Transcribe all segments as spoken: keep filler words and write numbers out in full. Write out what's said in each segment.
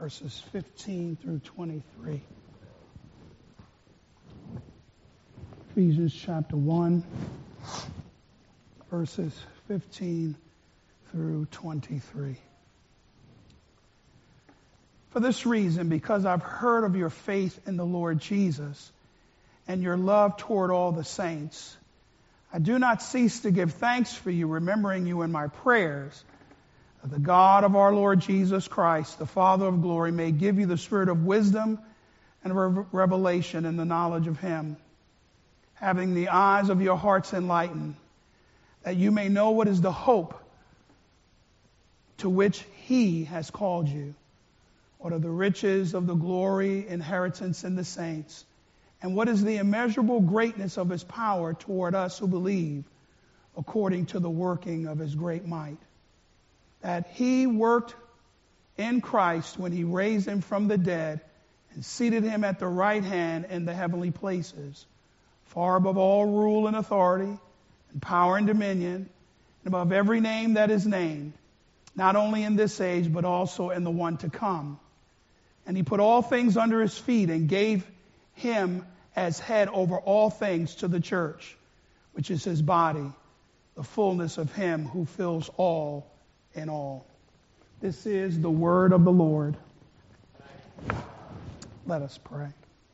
verses fifteen through twenty-three. Ephesians chapter one, verses fifteen through twenty-three. For this reason, because I've heard of your faith in the Lord Jesus and your love toward all the saints, I do not cease to give thanks for you, remembering you in my prayers, that the God of our Lord Jesus Christ, the Father of glory, may give you the spirit of wisdom and of revelation in the knowledge of him, having the eyes of your hearts enlightened, that you may know what is the hope to which he has called you, what are the riches of the glory inheritance in the saints, and what is the immeasurable greatness of his power toward us who believe, according to the working of his great might, that he worked in Christ when he raised him from the dead and seated him at the right hand in the heavenly places, far above all rule and authority and power and dominion, and above every name that is named, not only in this age, but also in the one to come. And he put all things under his feet and gave him as head over all things to the church, which is his body, the fullness of him who fills all in all. This is the word of the Lord. Let us pray.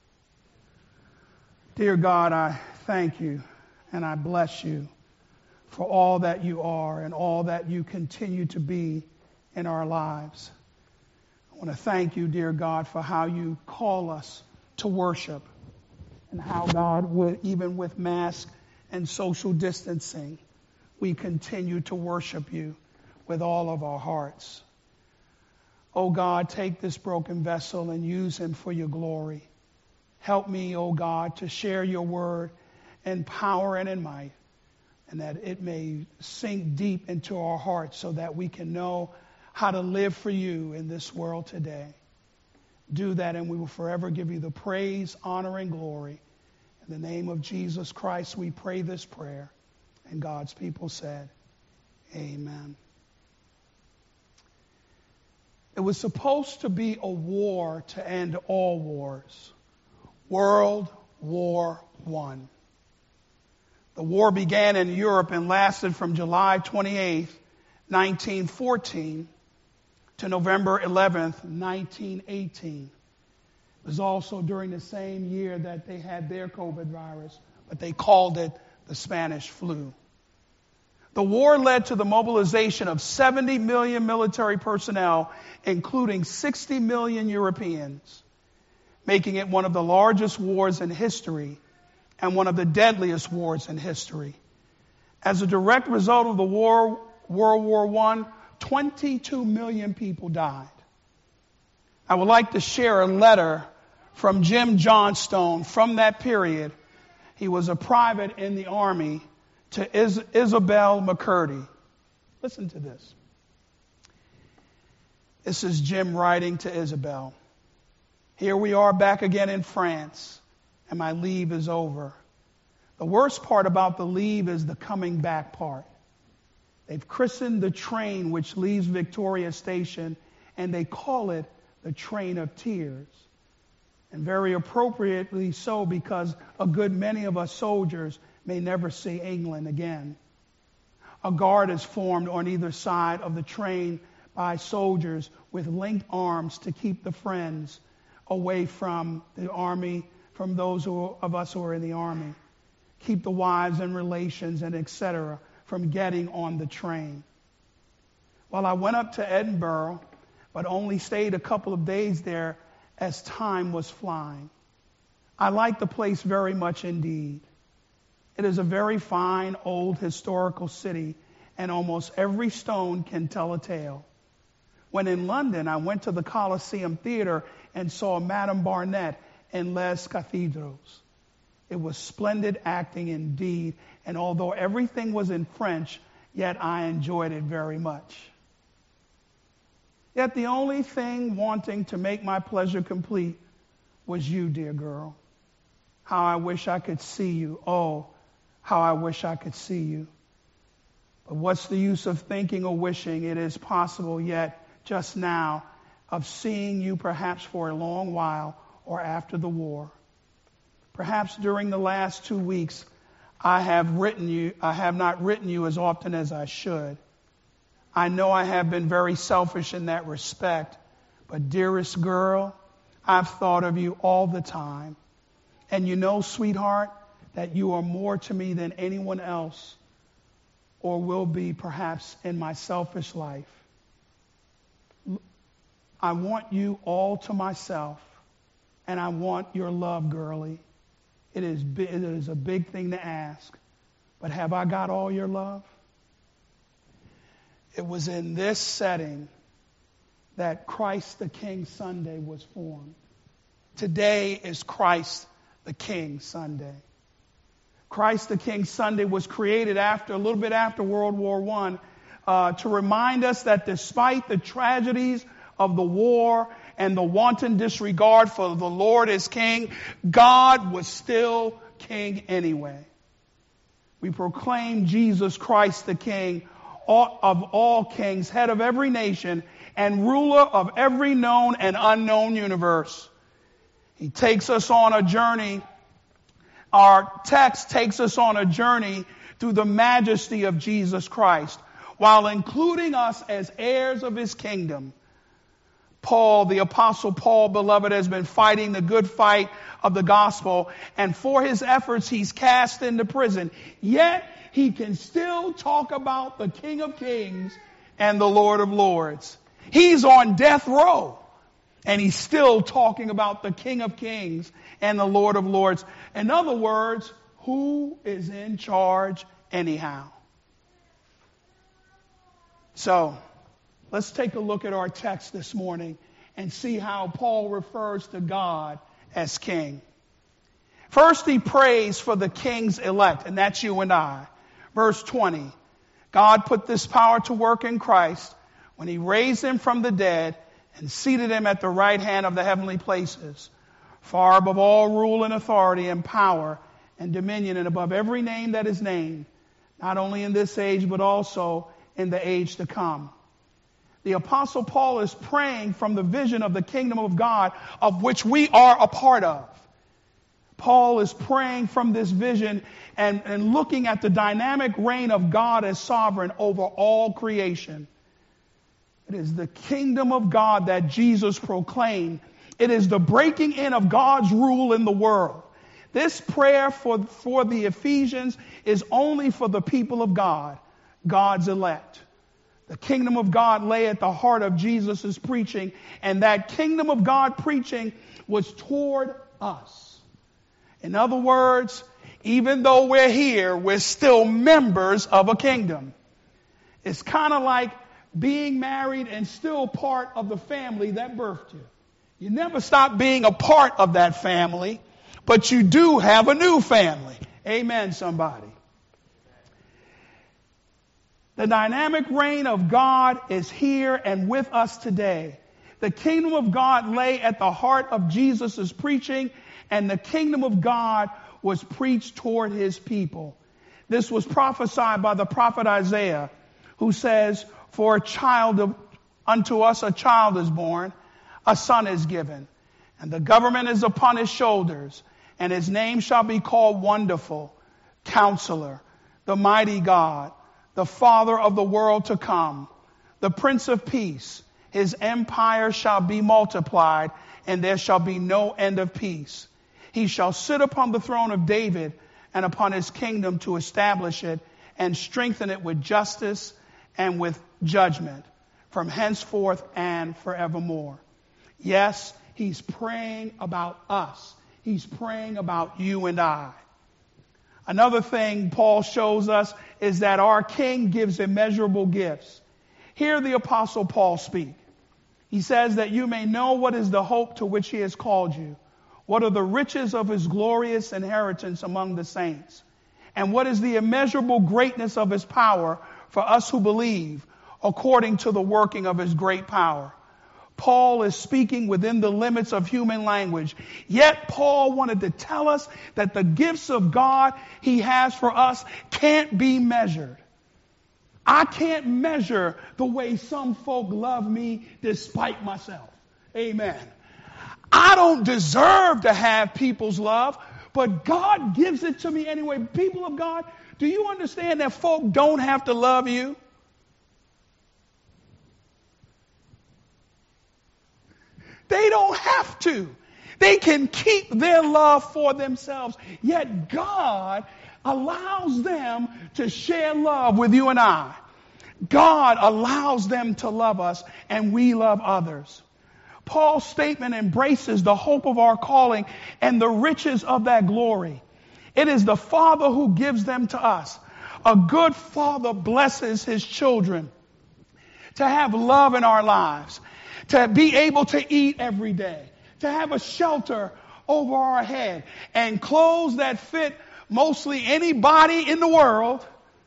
Dear God, I thank you and I bless you for all that you are and all that you continue to be in our lives. I want to thank you, dear God, for how you call us to worship and how, God, with, even with mask and social distancing, we continue to worship you with all of our hearts. Oh God, take this broken vessel and use him for your glory. Help me, oh God, to share your word in power and in might, and that it may sink deep into our hearts so that we can know how to live for you in this world today. Do that, and we will forever give you the praise, honor, and glory. In the name of Jesus Christ, we pray this prayer. And God's people said, amen. It was supposed to be a war to end all wars. World War One. The war began in Europe and lasted from July twenty-eighth, nineteen fourteen to November eleventh, nineteen eighteen. It was also during the same year that they had their COVID virus, but they called it the Spanish flu. The war led to the mobilization of seventy million military personnel, including sixty million Europeans, making it one of the largest wars in history and one of the deadliest wars in history. As a direct result of the war, World War One, twenty-two million people died. I would like to share a letter from Jim Johnstone from that period. He was a private in the Army to Is- Isabel McCurdy. Listen to this. This is Jim writing to Isabel. Here we are back again in France, and my leave is over. The worst part about the leave is the coming back part. They've christened the train which leaves Victoria Station, and they call it the Train of Tears. And very appropriately so, because a good many of us soldiers may never see England again. A guard is formed on either side of the train by soldiers with linked arms to keep the friends away from the army, from those who, of us who are in the army. Keep the wives and relations and et cetera from getting on the train. Well, I went up to Edinburgh, but only stayed a couple of days there as time was flying. I like the place very much indeed. It is a very fine, old, historical city, and almost every stone can tell a tale. When in London, I went to the Coliseum Theatre and saw Madame Barnett in Les Cathedrals. It was splendid acting indeed, and although everything was in French, yet I enjoyed it very much. Yet the only thing wanting to make my pleasure complete was you, dear girl. How I wish I could see you. Oh, how I wish I could see you. But what's the use of thinking or wishing? It is possible, yet just now of seeing you perhaps for a long while or after the war. Perhaps during the last two weeks, I have written you, I have not written you as often as I should. I know I have been very selfish in that respect, but dearest girl, I've thought of you all the time. And you know, sweetheart, that you are more to me than anyone else or will be perhaps in my selfish life. I want you all to myself, and I want your love, girlie. It is, it is a big thing to ask, but have I got all your love? It was in this setting that Christ the King Sunday was formed. Today is Christ the King Sunday. Christ the King Sunday was created after a little bit after World War One uh, to remind us that despite the tragedies of the war and the wanton disregard for the Lord as King, God was still King anyway. We proclaim Jesus Christ the King of all kings, head of every nation, and ruler of every known and unknown universe. He takes us on a journey. Our text takes us on a journey through the majesty of Jesus Christ, while including us as heirs of his kingdom. Paul, the Apostle Paul, beloved, has been fighting the good fight of the gospel, and for his efforts, he's cast into prison. Yet, he can still talk about the King of Kings and the Lord of Lords. He's on death row, and he's still talking about the King of Kings and the Lord of Lords. In other words, who is in charge anyhow? So, let's take a look at our text this morning and see how Paul refers to God as King. First, he prays for the King's elect, and that's you and I. Verse twenty, God put this power to work in Christ when he raised him from the dead and seated him at the right hand of the heavenly places, far above all rule and authority and power and dominion, and above every name that is named, not only in this age but also in the age to come. The Apostle Paul is praying from the vision of the kingdom of God, of which we are a part of. Paul is praying from this vision and, and looking at the dynamic reign of God as sovereign over all creation. It is the kingdom of God that Jesus proclaimed. It is the breaking in of God's rule in the world. This prayer for, for the Ephesians is only for the people of God, God's elect. The kingdom of God lay at the heart of Jesus' preaching, and that kingdom of God preaching was toward us. In other words, even though we're here, we're still members of a kingdom. It's kind of like being married and still part of the family that birthed you. You never stop being a part of that family, but you do have a new family. Amen, somebody. The dynamic reign of God is here and with us today. The kingdom of God lay at the heart of Jesus' preaching, and the kingdom of God was preached toward his people. This was prophesied by the prophet Isaiah, who says, for a child of, unto us a child is born, a son is given, and the government is upon his shoulders, and his name shall be called Wonderful, Counselor, the Mighty God, the Father of the world to come, the Prince of Peace. His empire shall be multiplied, and there shall be no end of peace. He shall sit upon the throne of David and upon his kingdom to establish it and strengthen it with justice and with judgment from henceforth and forevermore. Yes, he's praying about us. He's praying about you and I. Another thing Paul shows us is that our King gives immeasurable gifts. Hear the Apostle Paul speak. He says that you may know what is the hope to which he has called you, what are the riches of his glorious inheritance among the saints, and what is the immeasurable greatness of his power for us who believe, according to the working of his great power. Paul is speaking within the limits of human language. Yet Paul wanted to tell us that the gifts of God he has for us can't be measured. I can't measure the way some folk love me despite myself. Amen. I don't deserve to have people's love, but God gives it to me anyway. People of God, do you understand that folk don't have to love you? They don't have to. They can keep their love for themselves. Yet God allows them to share love with you and I. God allows them to love us, and we love others. Paul's statement embraces the hope of our calling and the riches of that glory. It is the Father who gives them to us. A good father blesses his children to have love in our lives, to be able to eat every day, to have a shelter over our head, and clothes that fit mostly anybody in the world.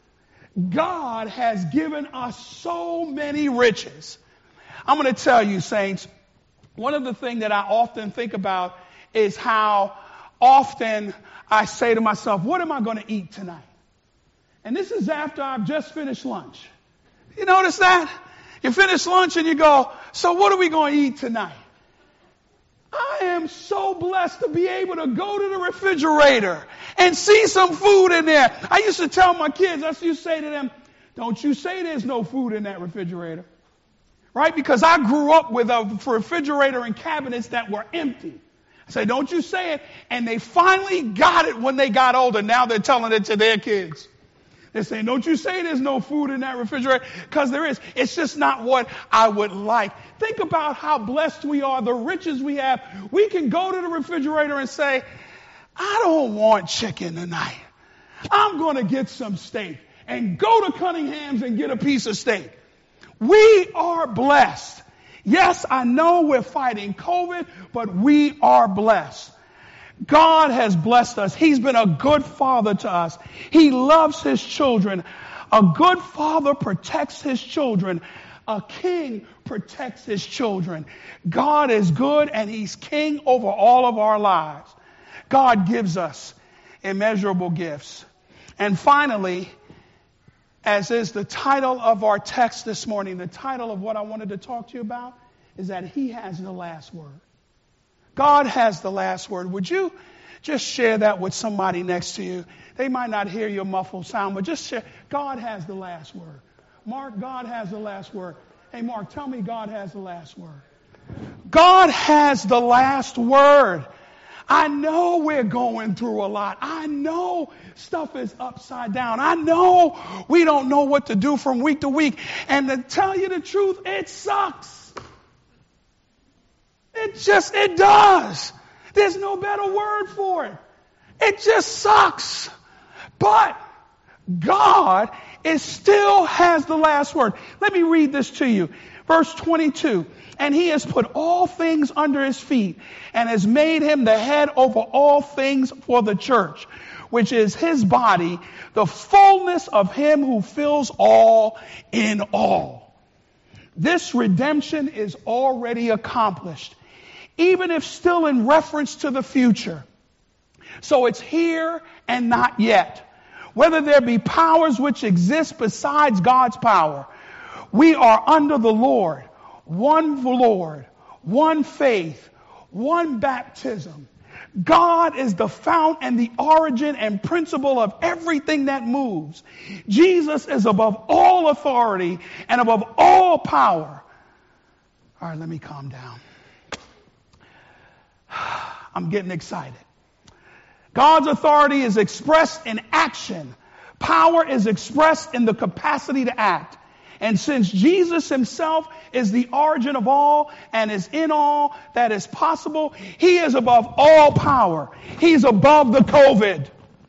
God has given us so many riches. I'm going to tell you, saints, one of the things that I often think about is how often I say to myself, what am I going to eat tonight? And this is after I've just finished lunch. You notice that? You finish lunch and you go, so what are we going to eat tonight? I am so blessed to be able to go to the refrigerator and see some food in there. I used to tell my kids, I used to say to them, don't you say there's no food in that refrigerator. Right? Because I grew up with a refrigerator and cabinets that were empty. I say, don't you say it. And they finally got it when they got older. Now they're telling it to their kids. They're saying, don't you say there's no food in that refrigerator, because there is. It's just not what I would like. Think about how blessed we are, the riches we have. We can go to the refrigerator and say, I don't want chicken tonight. I'm going to get some steak, and go to Cunningham's and get a piece of steak. We are blessed. Yes, I know we're fighting COVID, but we are blessed. God has blessed us. He's been a good father to us. He loves his children. A good father protects his children. A king protects his children. God is good, and he's king over all of our lives. God gives us immeasurable gifts. And finally, as is the title of our text this morning, the title of what I wanted to talk to you about is that he has the last word. God has the last word. Would you just share that with somebody next to you? They might not hear your muffled sound, but just share. God has the last word. Mark, God has the last word. Hey, Mark, tell me God has the last word. God has the last word. I know we're going through a lot. I know stuff is upside down. I know we don't know what to do from week to week. And to tell you the truth, it sucks. It just, it does. There's no better word for it. It just sucks. But God is still has the last word. Let me read this to you. Verse twenty-two. And he has put all things under his feet and has made him the head over all things for the church, which is his body, the fullness of him who fills all in all. This redemption is already accomplished, even if still in reference to the future. So it's here and not yet. Whether there be powers which exist besides God's power, we are under the Lord, one Lord, one faith, one baptism. God is the fount and the origin and principle of everything that moves. Jesus is above all authority and above all power. All right, let me calm down. I'm getting excited. God's authority is expressed in action. Power is expressed in the capacity to act. And since Jesus himself is the origin of all and is in all that is possible, he is above all power. He's above the COVID.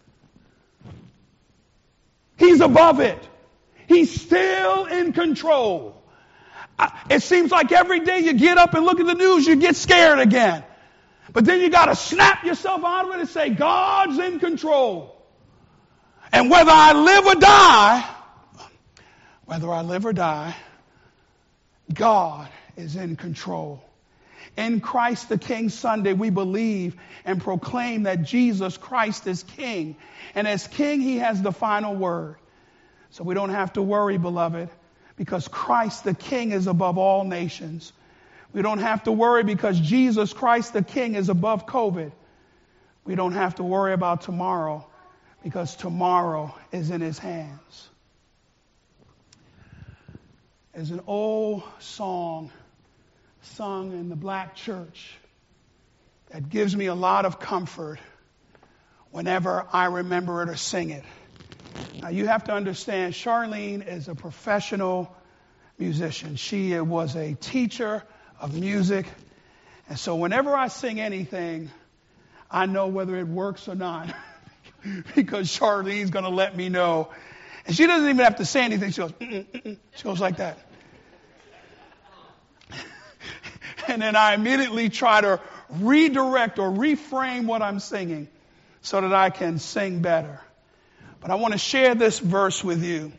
He's above it. He's still in control. It seems like every day you get up and look at the news, you get scared again. But then you got to snap yourself out of it and say, God's in control. And whether I live or die, whether I live or die, God is in control. In Christ the King Sunday, we believe and proclaim that Jesus Christ is King. And as King, he has the final word. So we don't have to worry, beloved, because Christ the King is above all nations. We don't have to worry because Jesus Christ the King is above COVID. We don't have to worry about tomorrow because tomorrow is in his hands. There's an old song sung in the black church that gives me a lot of comfort whenever I remember it or sing it. Now you have to understand, Charlene is a professional musician. She was a teacher of music. And so whenever I sing anything, I know whether it works or not because Charlene's going to let me know. And she doesn't even have to say anything. She goes, mm-mm, mm-mm. She goes like that. And then I immediately try to redirect or reframe what I'm singing so that I can sing better. But I want to share this verse with you.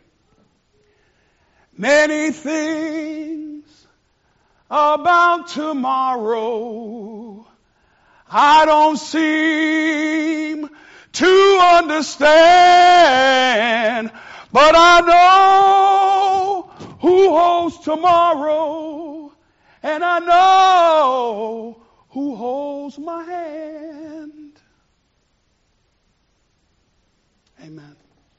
Many things about tomorrow I don't seem to understand, but I know who holds tomorrow, and I know who holds my hand. Amen.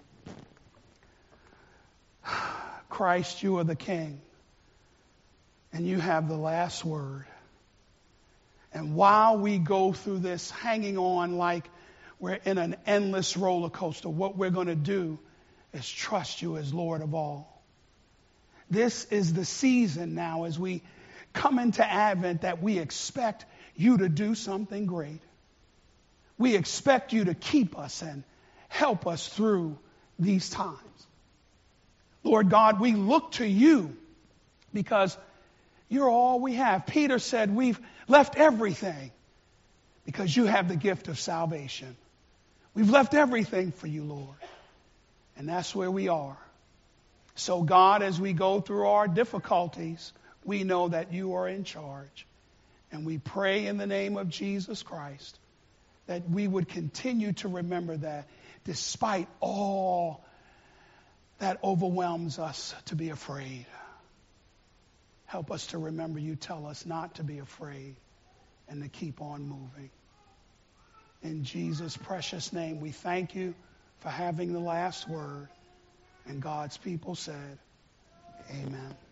Christ, you are the King, and you have the last word. And while we go through this hanging on like we're in an endless roller coaster, what we're going to do is trust you as Lord of all. This is the season now as we come into Advent that we expect you to do something great. We expect you to keep us and help us through these times. Lord God, we look to you because you're all we have. Peter said we've left everything because you have the gift of salvation. We've left everything for you, Lord. And that's where we are. So God, as we go through our difficulties, we know that you are in charge. And we pray in the name of Jesus Christ that we would continue to remember that despite all that overwhelms us to be afraid. Help us to remember you tell us not to be afraid and to keep on moving. In Jesus' precious name, we thank you for having the last word. And God's people said, amen.